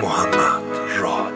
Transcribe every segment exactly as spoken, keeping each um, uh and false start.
محمد راد.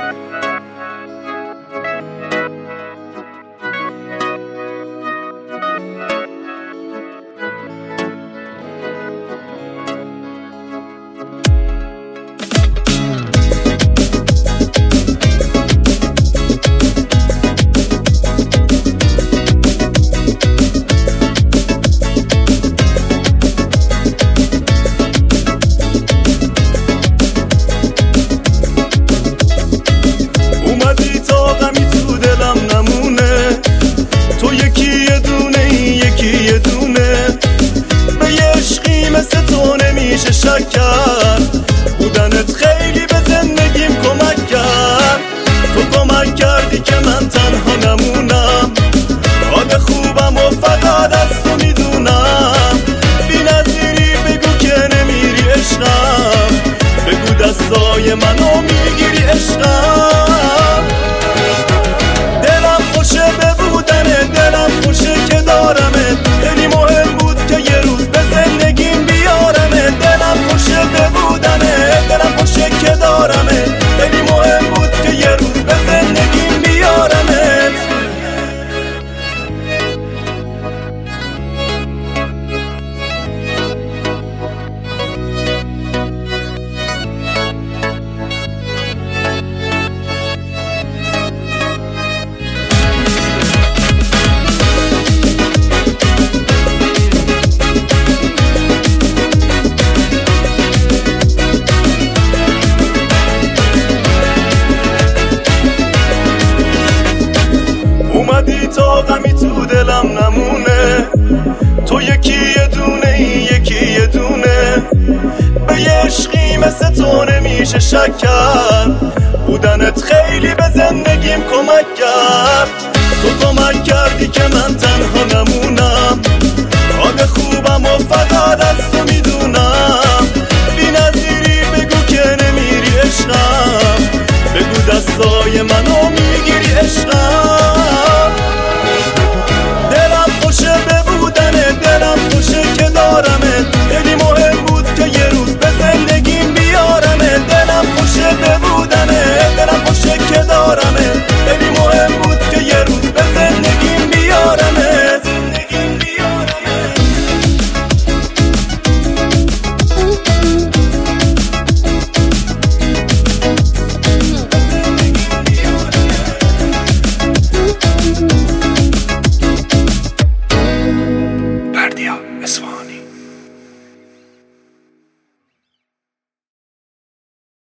نمیشه شک کرد بودنت خیلی به زندگیم کمک کرد. تو کمک کردی که من تنها نمونم، حال خوبم و فقط از تو میدونم. بی نظیری بگو که نمیری عشقم، بگو دستای منو میگیری عشقم. دلم خوشه به بودنه، دلم خوشه که دارمت، خیلی مهم بود که یه روز به زندگیم بیارمه. دلم خوشه به بودنه، دلم خوشه که دارمت، خیلی مهم بود که یه روز به زندگیم بیارمت. اومدی تا غمی تو دلم نمونه، تو یکی یه دونه این یکی یه دونه. به یه عشقی مثل تو نمیشه شک کرد، بودنت خیلی به زندگیم کمک کرد. تو کمک کردی که من